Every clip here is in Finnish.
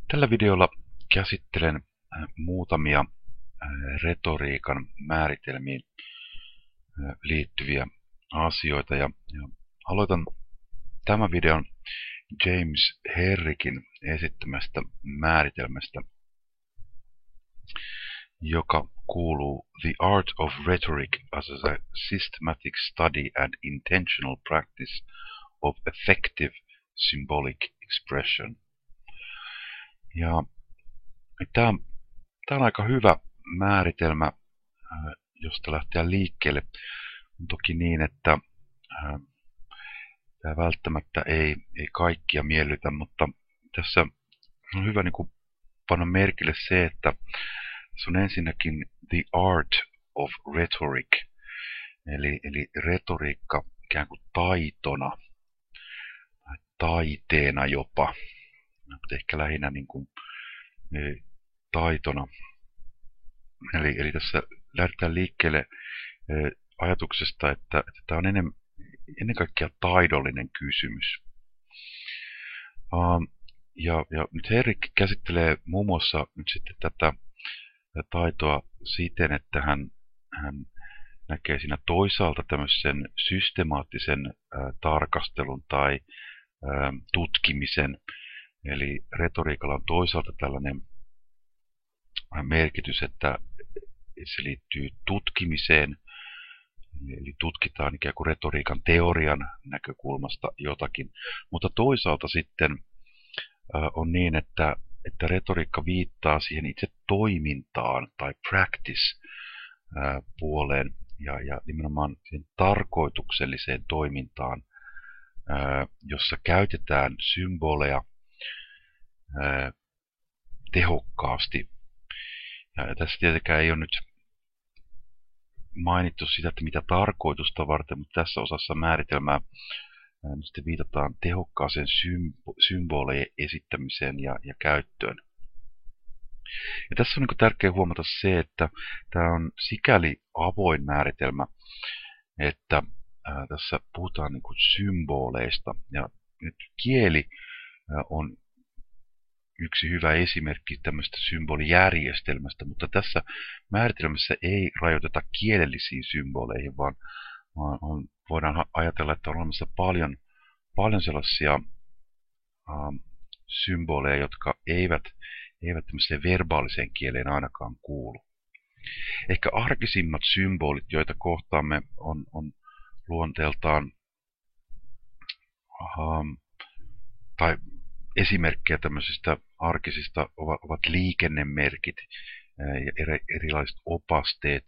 Tällä videolla käsittelen muutamia retoriikan määritelmiin liittyviä asioita ja aloitan tämän videon James Herrickin esittämästä määritelmästä, joka kuuluu The Art of Rhetoric as a Systematic Study and Intentional Practice of Effective Symbolic Expression. Ja tämä on aika hyvä määritelmä, josta lähteä liikkeelle. On toki niin, että tämä välttämättä ei kaikkia miellytä, mutta tässä on hyvä panna merkille se, että se on ensinnäkin the art of rhetoric, eli retoriikka ikään kuin taitona, taiteena jopa, mutta ehkä lähinnä taitona. Eli tässä lähdetään liikkeelle ajatuksesta, että tämä on ennen kaikkea taidollinen kysymys. Ja nyt Herrick käsittelee muun muassa nyt sitten tätä taitoa siten, että hän näkee siinä toisaalta tämmöisen systemaattisen tarkastelun tai tutkimisen. Eli retoriikalla on toisaalta tällainen merkitys, että se liittyy tutkimiseen, eli tutkitaan ikään kuin retoriikan teorian näkökulmasta jotakin, mutta toisaalta sitten on niin, että retoriikka viittaa siihen itse toimintaan tai practice-puoleen ja nimenomaan siihen tarkoitukselliseen toimintaan, jossa käytetään symboleja tehokkaasti. Ja tässä tietenkään ei ole nyt mainittu sitä, että mitä tarkoitusta varten, mutta tässä osassa määritelmää sitten viitataan tehokkaaseen symbolien esittämiseen ja käyttöön. Ja tässä on tärkeää huomata se, että tämä on sikäli avoin määritelmä, että tässä puhutaan symboleista. Ja nyt kieli on yksi hyvä esimerkki tämmöistä symbolijärjestelmästä, mutta tässä määritelmässä ei rajoiteta kielellisiin symboleihin, vaan voidaan ajatella, että on olemassa paljon sellaisia symboleja, jotka eivät tämmöiseen verbaaliseen kieleen ainakaan kuulu. Ehkä arkisimmat symbolit, joita kohtaamme, on luonteeltaan tai esimerkkejä tämmöisistä arkisista ovat liikennemerkit ja erilaiset opasteet,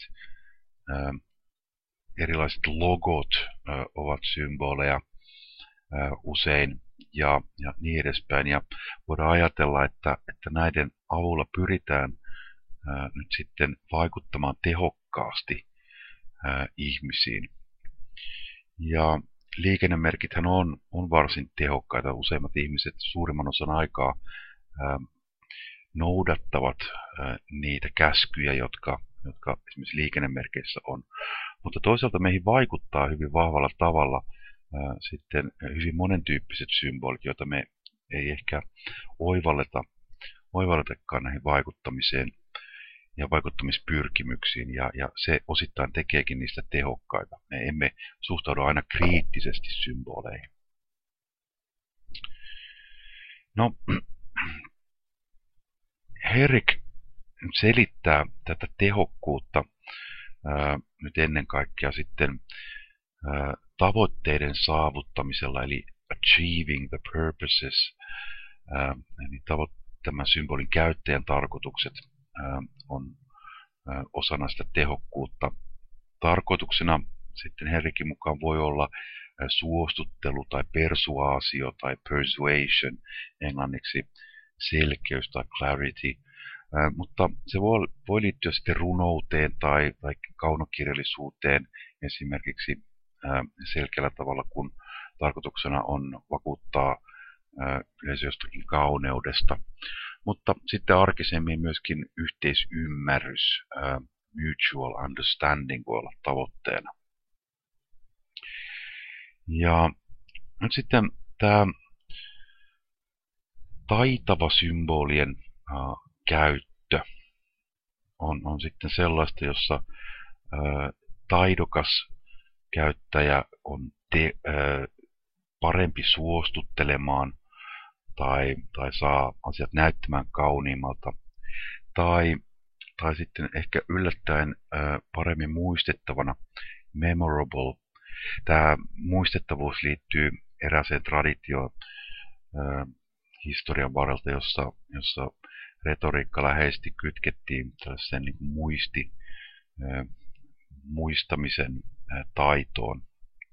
erilaiset logot ovat symboleja usein ja niin edespäin. Ja voidaan ajatella, että näiden avulla pyritään nyt sitten vaikuttamaan tehokkaasti ihmisiin. Ja liikennemerkithän on varsin tehokkaita. Useimmat ihmiset suurimman osan aikaa noudattavat niitä käskyjä, jotka esimerkiksi liikennemerkeissä on. Mutta toisaalta meihin vaikuttaa hyvin vahvalla tavalla sitten hyvin monentyyppiset symbolit, joita me ei ehkä oivalletakaan näihin vaikuttamiseen ja vaikuttamispyrkimyksiin, ja se osittain tekeekin niistä tehokkaita. Me emme suhtaudu aina kriittisesti symboleihin. No, Herrick selittää tätä tehokkuutta nyt ennen kaikkea sitten tavoitteiden saavuttamisella, eli achieving the purposes, eli tämän symbolin käyttäjän tarkoitukset on osana sitä tehokkuutta. Tarkoituksena sitten Herrickin mukaan voi olla suostuttelu tai persuasio tai persuasion, englanniksi selkeys tai clarity, mutta se voi liittyä sitten runouteen tai kaunokirjallisuuteen esimerkiksi selkeällä tavalla, kun tarkoituksena on vakuuttaa yleensä jostakin kauneudesta. Mutta sitten arkisemmin myöskin yhteisymmärrys, mutual understanding voi olla tavoitteena. Ja nyt sitten tämä taitava symbolien käyttö on sitten sellaista, jossa taidokas käyttäjä on parempi suostuttelemaan tai saa asiat näyttämään kauniimmalta tai sitten ehkä yllättäen paremmin muistettavana, memorable. Tämä muistettavuus liittyy erääseen traditioon historian varrelta, jossa retoriikka läheisesti kytkettiin tällaiseen niin kuin muistamisen taitoon.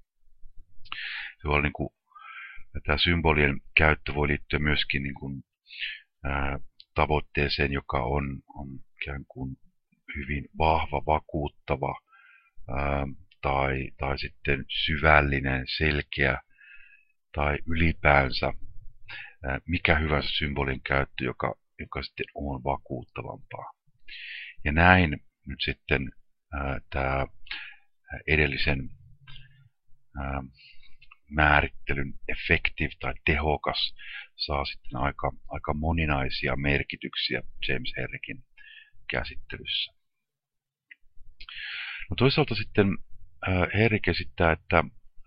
Se voi niin kuin, tämä symbolien käyttö voi liittyä myöskin niin kuin, tavoitteeseen, joka on ikään kuin hyvin vahva, vakuuttava tai sitten syvällinen, selkeä tai ylipäänsä mikä hyvänsä symbolin käyttö, joka sitten on vakuuttavampaa. Ja näin nyt sitten tämä edellisen määrittelyn effective tai tehokas saa sitten aika moninaisia merkityksiä James Herrickin käsittelyssä. No toisaalta sitten Herrick esittää, että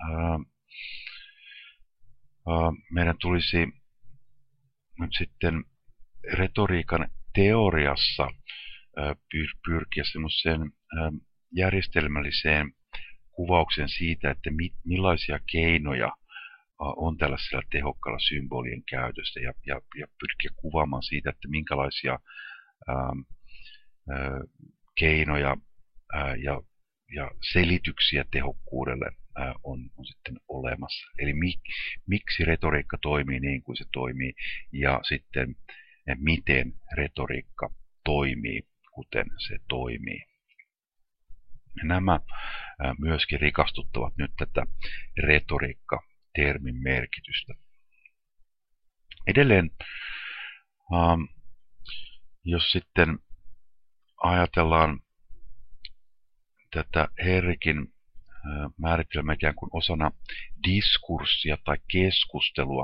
meidän tulisi nyt sitten retoriikan teoriassa pyrkiä semmoiseen järjestelmälliseen kuvaukseen siitä, että millaisia keinoja on tällaisella tehokkaalla symbolien käytöstä ja pyrkiä kuvaamaan siitä, että minkälaisia keinoja ja selityksiä tehokkuudelle on sitten olemassa. Eli miksi retoriikka toimii niin kuin se toimii ja sitten miten retoriikka toimii kuten se toimii. Nämä myöskin rikastuttavat nyt tätä retoriikka-termin merkitystä. Edelleen, jos sitten ajatellaan tätä Herrickin määritelmää ikään kuin osana diskurssia tai keskustelua,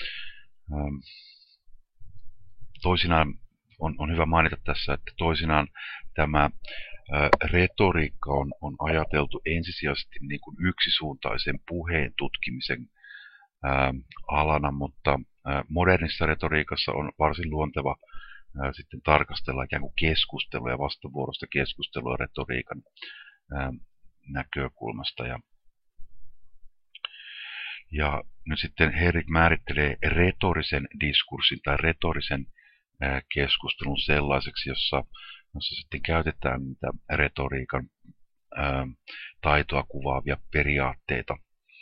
toisinaan on hyvä mainita tässä, että toisinaan tämä retoriikka on ajateltu ensisijaisesti niin kuin yksisuuntaisen puheen tutkimisen alana, mutta modernissa retoriikassa on varsin luonteva sitten tarkastella ikään kuin keskustelua ja vastavuoroista keskustelua retoriikan näkökulmasta. Ja nyt sitten Herrick määrittelee retorisen diskurssin tai retorisen keskustelun sellaiseksi, jossa sitten käytetään niitä retoriikan taitoa kuvaavia periaatteita.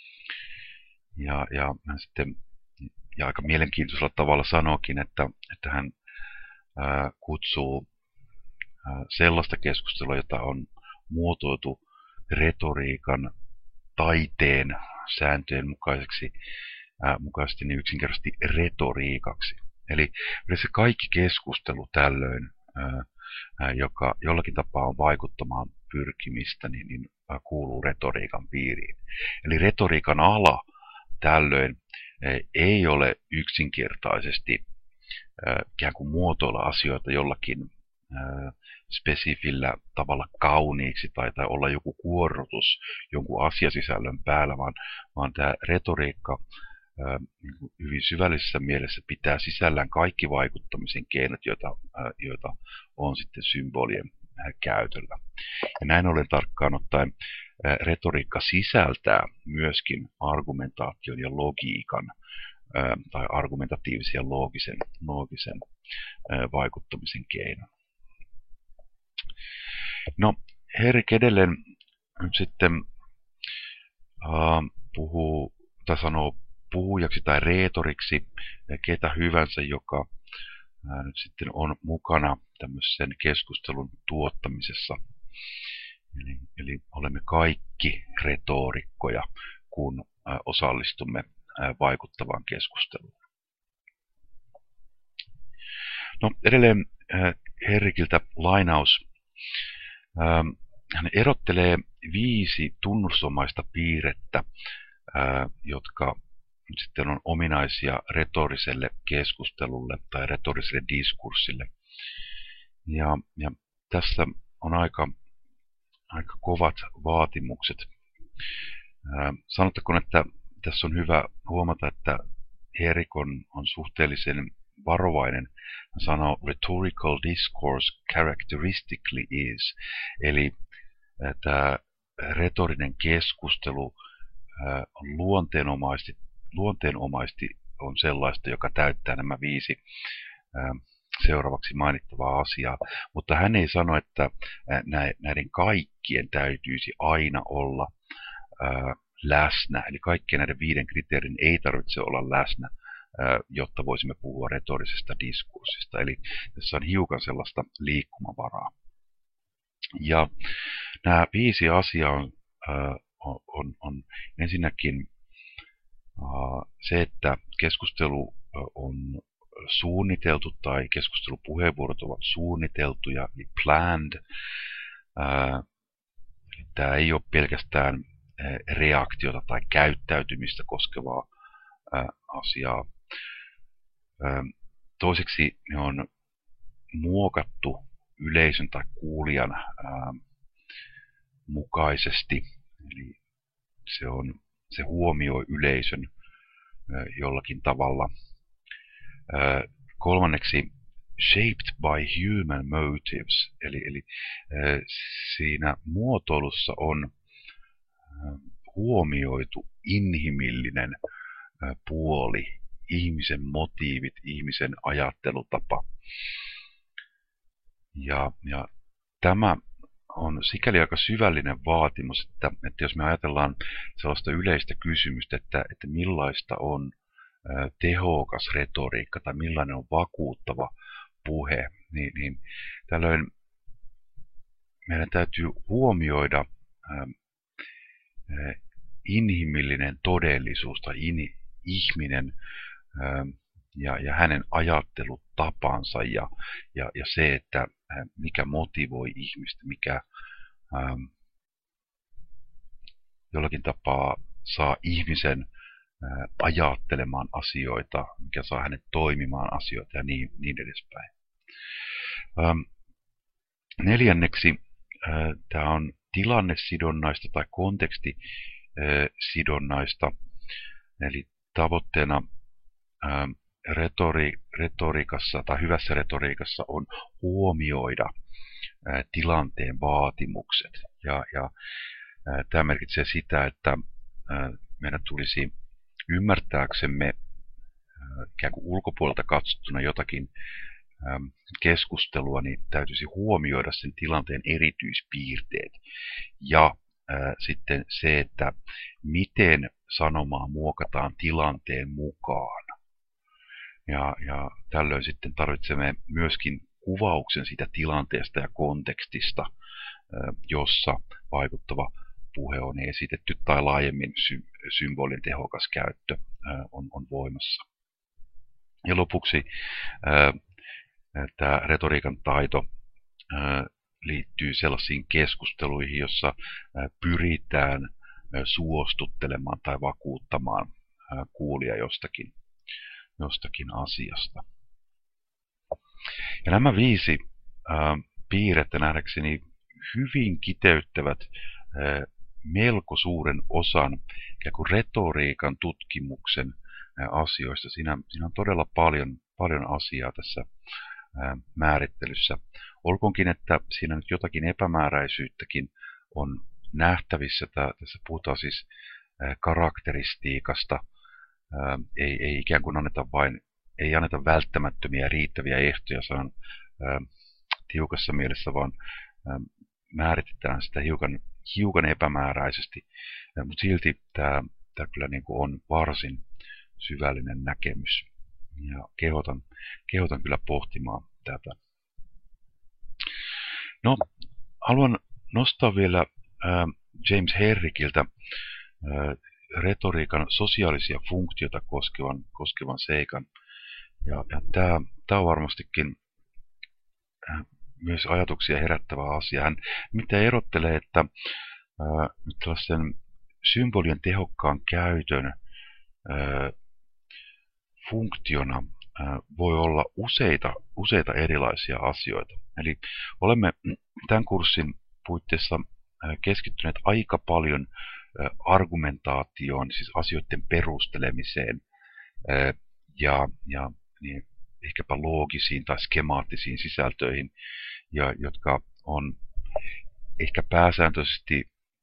Ja aika mielenkiintoisella tavalla sanookin, että hän kutsuu sellaista keskustelua, jota on muotoiltu retoriikan taiteen sääntöjen mukaisesti niin yksinkertaisesti retoriikaksi. Eli se kaikki keskustelu tällöin, joka jollakin tapaa on vaikuttamaan pyrkimistä, niin kuuluu retoriikan piiriin. Eli retoriikan ala tällöin ei ole yksinkertaisesti ikään kuin muotoilla asioita jollakin spesifillä tavalla kauniiksi tai olla joku kuorrutus jonkun asiasisällön päällä, vaan tämä retoriikka hyvin syvällisessä mielessä pitää sisällään kaikki vaikuttamisen keinot, joita on sitten symbolien käytöllä. Ja näin ollen tarkkaan ottaen retoriikka sisältää myöskin argumentaation ja logiikan tai argumentatiivisen ja loogisen vaikuttamisen keinon. No, Herrick edelleen nyt sitten puhuu tai sanoo puhujaksi tai reetoriksi ketä hyvänsä, joka nyt sitten on mukana tämmöisen keskustelun tuottamisessa. Eli olemme kaikki retorikkoja, kun osallistumme vaikuttavaan keskusteluun. No, edelleen Herrickiltä lainaus. Hän erottelee 5 tunnusomaista piirrettä, jotka sitten on ominaisia retoriselle keskustelulle tai retoriselle diskurssille. Ja tässä on aika kovat vaatimukset. Sanottakoon, että tässä on hyvä huomata, että Erik on suhteellisen varovainen. Hän sanoo, rhetorical discourse characteristically is, eli tämä retorinen keskustelu luonteenomaisesti on sellaista, joka täyttää nämä 5 seuraavaksi mainittavaa asiaa, mutta hän ei sano, että näiden kaikkien täytyisi aina olla läsnä, eli kaikkien näiden 5 kriteerin ei tarvitse olla läsnä, jotta voisimme puhua retorisesta diskurssista, eli tässä on hiukan sellaista liikkumavaraa. Ja nämä 5 asiaa on ensinnäkin se, että keskustelu on suunniteltu tai keskustelupuheenvuorot ovat suunniteltuja, eli planned. Tämä ei ole pelkästään reaktiota tai käyttäytymistä koskevaa asiaa. Toiseksi ne on muokattu yleisön tai kuulijan mukaisesti, eli se huomioi yleisön jollakin tavalla. Kolmanneksi shaped by human motives, eli siinä muotoilussa on huomioitu inhimillinen puoli, ihmisen motiivit, ihmisen ajattelutapa. Ja tämä on sikäli aika syvällinen vaatimus, että jos me ajatellaan sellaista yleistä kysymystä, että millaista on tehokas retoriikka tai millainen on vakuuttava puhe, niin tällöin meidän täytyy huomioida inhimillinen todellisuus tai ihminen ja hänen ajattelutapansa ja se, että mikä motivoi ihmistä, mikä jollakin tapaa saa ihmisen ajattelemaan asioita, mikä saa hänet toimimaan asioita ja niin edespäin. Neljänneksi tämä on tilannesidonnaista tai kontekstisidonnaista, eli tavoitteena retoriikassa tai hyvässä retoriikassa on huomioida tilanteen vaatimukset. Ja tämä merkitsee sitä, että meidän tulisi ymmärtääksemme ikään kuin ulkopuolelta katsottuna jotakin keskustelua, niin täytyisi huomioida sen tilanteen erityispiirteet ja sitten se, että miten sanomaa muokataan tilanteen mukaan. Ja tällöin sitten tarvitsemme myöskin kuvauksen siitä tilanteesta ja kontekstista, jossa vaikuttava puhe on esitetty tai laajemmin symbolin tehokas käyttö on voimassa. Ja lopuksi tämä retoriikan taito liittyy sellaisiin keskusteluihin, jossa pyritään suostuttelemaan tai vakuuttamaan kuulija jostakin asiasta. Ja nämä 5 piirrettä nähdäkseni hyvin kiteyttävät melko suuren osan ikään kuin retoriikan tutkimuksen asioista. Siinä on todella paljon asiaa tässä määrittelyssä. Olkoonkin, että siinä nyt jotakin epämääräisyyttäkin on nähtävissä. Tässä puhutaan siis karakteristiikasta. Ei ikään kuin anneta välttämättömiä riittäviä ehtoja, se on tiukassa mielessä, vaan määritetään sitä hiukan epämääräisesti, mutta silti tämä kyllä niin kuin on varsin syvällinen näkemys. Ja kehotan kyllä pohtimaan tätä. No, haluan nostaa vielä James Herrickiltä retoriikan sosiaalisia funktioita koskevan seikan. Ja tämä on varmastikin myös ajatuksia herättävä asia. Hän mitä erottelee, että tällaisen symbolien tehokkaan käytön funktiona voi olla useita erilaisia asioita. Eli olemme tämän kurssin puitteissa keskittyneet aika paljon argumentaatioon, siis asioiden perustelemiseen ja niin ehkäpä loogisiin tai skemaattisiin sisältöihin, jotka on ehkä pääsääntöisesti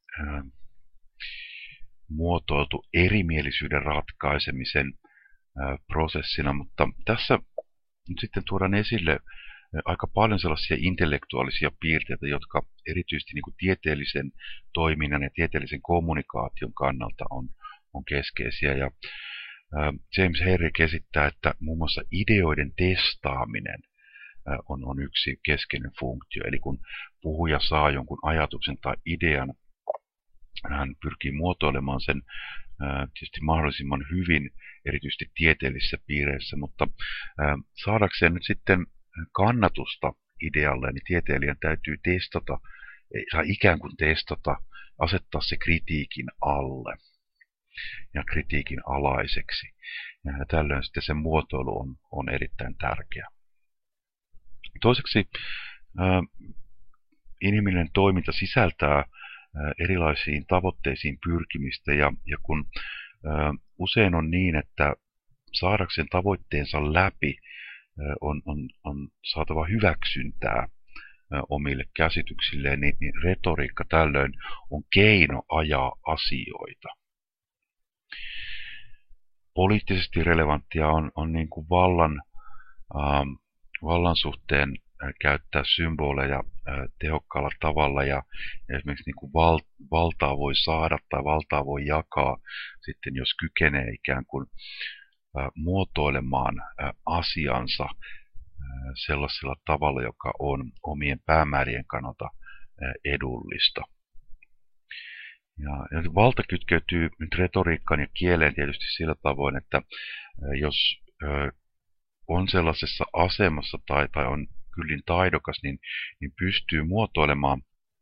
muotoiltu erimielisyyden ratkaisemisen prosessina, mutta tässä nyt sitten tuodaan esille aika paljon sellaisia intellektuaalisia piirteitä, jotka erityisesti niin kuin tieteellisen toiminnan ja tieteellisen kommunikaation kannalta on keskeisiä. Ja James Herrick esittää, että muun muassa ideoiden testaaminen on yksi keskeinen funktio. Eli kun puhuja saa jonkun ajatuksen tai idean, hän pyrkii muotoilemaan sen tietysti mahdollisimman hyvin, erityisesti tieteellisissä piireissä, mutta saadakseen nyt sitten kannatusta idealle, niin tieteilijän täytyy testata, saa ikään kuin testata, asettaa se kritiikin alle ja kritiikin alaiseksi. Ja tällöin sitten se muotoilu on erittäin tärkeä. Toiseksi inhimillinen toiminta sisältää erilaisiin tavoitteisiin pyrkimistä ja kun usein on niin, että saadakseen tavoitteensa läpi on saatava hyväksyntää omille käsityksilleen, niin retoriikka tällöin on keino ajaa asioita. Poliittisesti relevanttia on niin kuin vallan suhteen käyttää symboleja tehokkaalla tavalla ja esimerkiksi niin kuin valtaa voi saada tai valtaa voi jakaa sitten, jos kykenee ikään kuin muotoilemaan asiansa sellaisella tavalla, joka on omien päämäärien kannalta edullista. Ja valta kytkeytyy nyt retoriikkaan ja kieleen tietysti sillä tavoin, että jos on sellaisessa asemassa tai on kyllin taidokas, niin pystyy muotoilemaan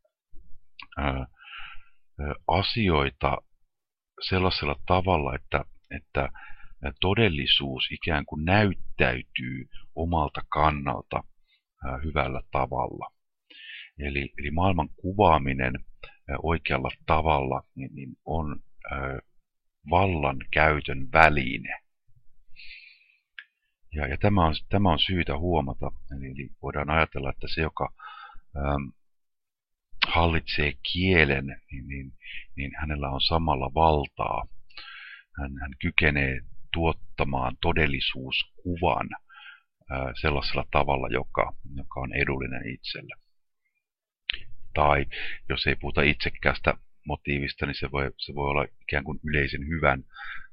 asioita sellaisella tavalla, että todellisuus ikään kuin näyttäytyy omalta kannalta hyvällä tavalla. Eli maailman kuvaaminen oikealla tavalla niin on vallan käytön väline. Ja tämä on syytä huomata. Eli voidaan ajatella, että se, joka hallitsee kielen, niin hänellä on samalla valtaa. Hän kykenee tuottamaan todellisuuskuvan sellaisella tavalla, joka on edullinen itselle. Tai jos ei puhuta itsekkäästä motiivista, niin se voi olla ikään kuin yleisen hyvän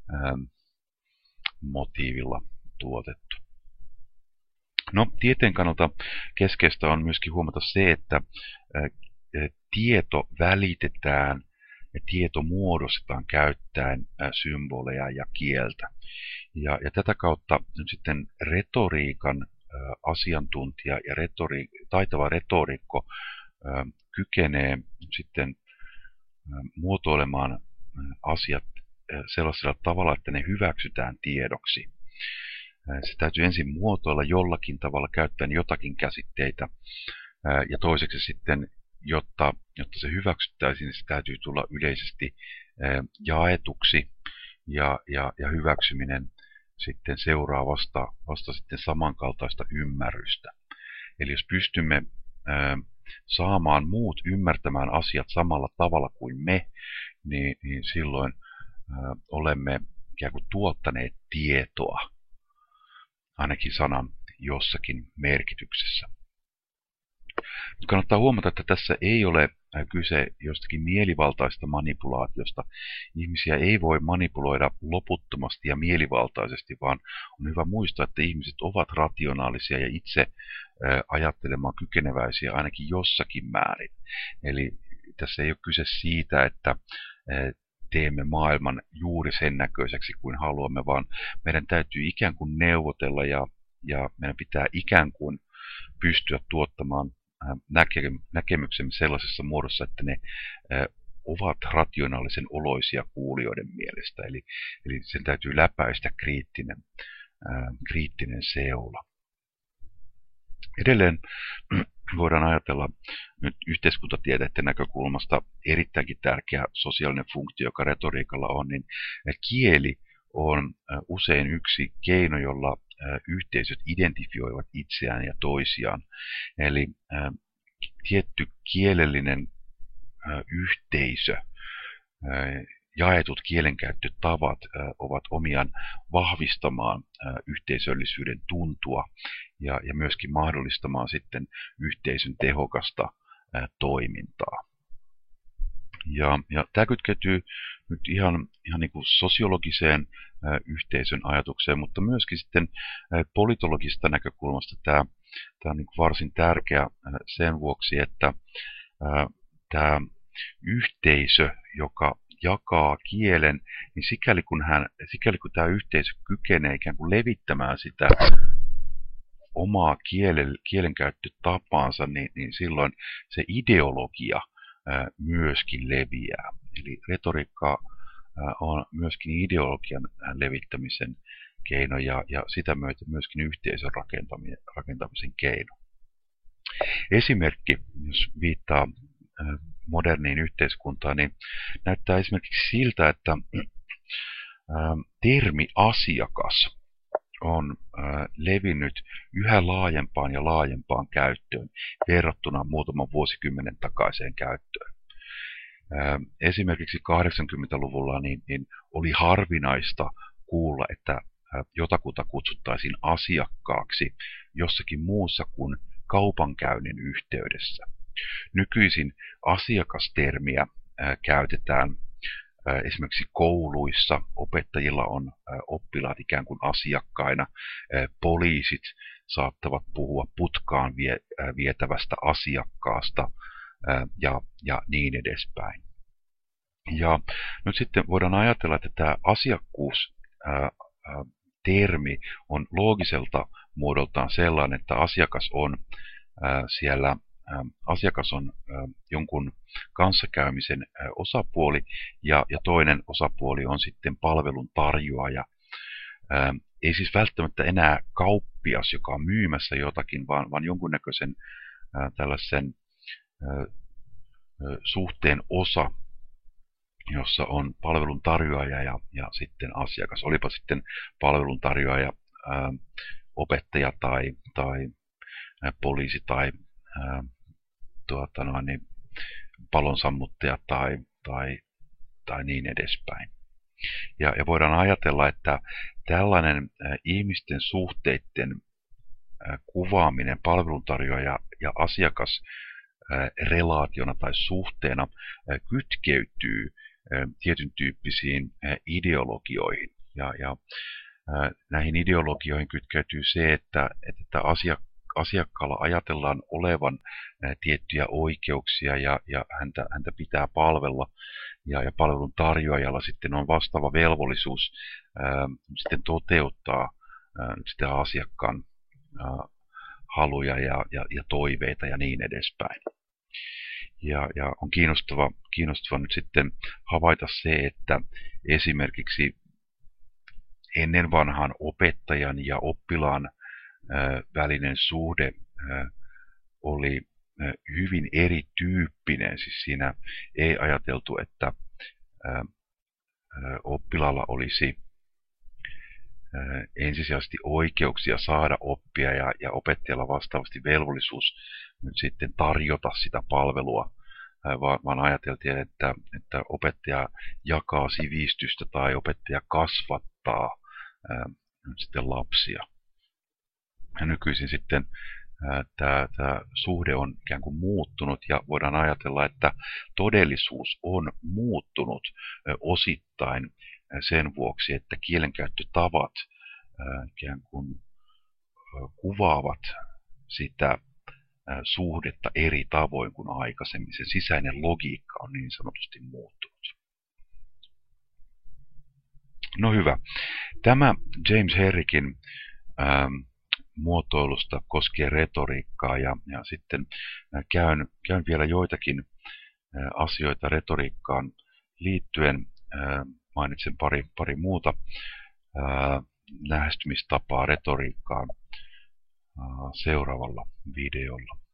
motiivilla tuotettu. No, tieteen kannalta keskeistä on myöskin huomata se, että tieto välitetään ja tieto muodostetaan käyttäen symboleja ja kieltä. Ja tätä kautta nyt sitten retoriikan asiantuntija ja taitava retorikko kykenee sitten muotoilemaan asiat sellaisella tavalla, että ne hyväksytään tiedoksi. Se täytyy ensin muotoilla jollakin tavalla käyttäen jotakin käsitteitä ja toiseksi sitten, jotta se hyväksyttäisiin, niin se täytyy tulla yleisesti jaetuksi ja hyväksyminen sitten seuraa vasta sitten samankaltaista ymmärrystä. Eli jos pystymme saamaan muut ymmärtämään asiat samalla tavalla kuin me, niin silloin olemme ikään kuin tuottaneet tietoa, ainakin sanan jossakin merkityksessä. Nyt kannattaa huomata, että tässä ei ole kyse jostakin mielivaltaista manipulaatiosta. Ihmisiä ei voi manipuloida loputtomasti ja mielivaltaisesti, vaan on hyvä muistaa, että ihmiset ovat rationaalisia ja itse ajattelemaan kykeneväisiä ainakin jossakin määrin. Eli tässä ei ole kyse siitä, että teemme maailman juuri sen näköiseksi kuin haluamme, vaan meidän täytyy ikään kuin neuvotella ja meidän pitää ikään kuin pystyä tuottamaan näkemyksemme sellaisessa muodossa, että ne ovat rationaalisen oloisia kuulijoiden mielestä. Eli sen täytyy läpäistä kriittinen seula. Edelleen voidaan ajatella nyt yhteiskuntatieteiden näkökulmasta erittäinkin tärkeä sosiaalinen funktio, joka retoriikalla on, niin kieli on usein yksi keino, jolla yhteisöt identifioivat itseään ja toisiaan. Eli tietty kielellinen yhteisö, jaetut kielenkäyttötavat ovat omiaan vahvistamaan yhteisöllisyyden tuntua ja myöskin mahdollistamaan sitten yhteisön tehokasta toimintaa. Ja tämä kytkeytyy nyt ihan niin kuin sosiologiseen yhteisön ajatukseen, mutta myöskin sitten politologista näkökulmasta tämä on niin kuin varsin tärkeä sen vuoksi, että tämä yhteisö, joka jakaa kielen, niin sikäli kun tämä yhteisö kykenee ikään kuin levittämään sitä omaa kielenkäyttötapaansa, niin silloin se ideologia myöskin leviää. Eli retoriikka on myöskin ideologian levittämisen keino ja sitä myötä myöskin yhteisön rakentamisen keino. Esimerkki, jos viittaa moderniin yhteiskuntaan, niin näyttää esimerkiksi siltä, että termi asiakas on levinnyt yhä laajempaan ja laajempaan käyttöön verrattuna muutaman vuosikymmenen takaiseen käyttöön. Esimerkiksi 80-luvulla niin oli harvinaista kuulla, että jotakuta kutsuttaisiin asiakkaaksi jossakin muussa kuin kaupankäynnin yhteydessä. Nykyisin asiakastermiä käytetään esimerkiksi kouluissa. Opettajilla on oppilaat ikään kuin asiakkaina. Poliisit saattavat puhua putkaan vietävästä asiakkaasta ja niin edespäin. Ja nyt sitten voidaan ajatella, että tämä asiakkuustermi on loogiselta muodoltaan sellainen, että asiakas on jonkun kanssakäymisen osapuoli ja toinen osapuoli on sitten palvelun tarjoaja. Ei siis välttämättä enää kauppias, joka on myymässä jotakin, vaan jonkunnäköisen tällaisen suhteen osa, jossa on palvelun tarjoaja ja sitten asiakas. Olipa sitten palvelun tarjoaja opettaja tai poliisi tai palonsammuttaja tai niin edespäin. Ja voidaan ajatella, että tällainen ihmisten suhteiden kuvaaminen palveluntarjoaja ja asiakas relaationa tai suhteena kytkeytyy tietyn tyyppisiin ideologioihin. Ja näihin ideologioihin kytkeytyy se, että asiakkaalla ajatellaan olevan tiettyjä oikeuksia ja häntä pitää palvella ja palvelun tarjoajalla sitten on vastaava velvollisuus sitten toteuttaa sitä asiakkaan haluja ja toiveita ja niin edespäin. Ja on kiinnostava nyt sitten havaita se, että esimerkiksi ennen vanhaan opettajan ja oppilaan välinen suhde oli hyvin erityyppinen. Siis siinä ei ajateltu, että oppilaalla olisi ensisijaisesti oikeuksia saada oppia ja opettajalla vastaavasti velvollisuus nyt sitten tarjota sitä palvelua, vaan ajateltiin, että opettaja jakaa sivistystä tai opettaja kasvattaa nyt sitten lapsia. Ja nykyisin sitten tämä suhde on ikään kuin muuttunut ja voidaan ajatella, että todellisuus on muuttunut osittain sen vuoksi, että kielenkäyttötavat ikään kuin kuvaavat sitä suhdetta eri tavoin kuin aikaisemmin. Sen sisäinen logiikka on niin sanotusti muuttunut. No hyvä. Tämä James Herrickin muotoilusta koskee retoriikkaa ja sitten käyn vielä joitakin asioita retoriikkaan liittyen. Mainitsen pari muuta lähestymistapaa retoriikkaan seuraavalla videolla.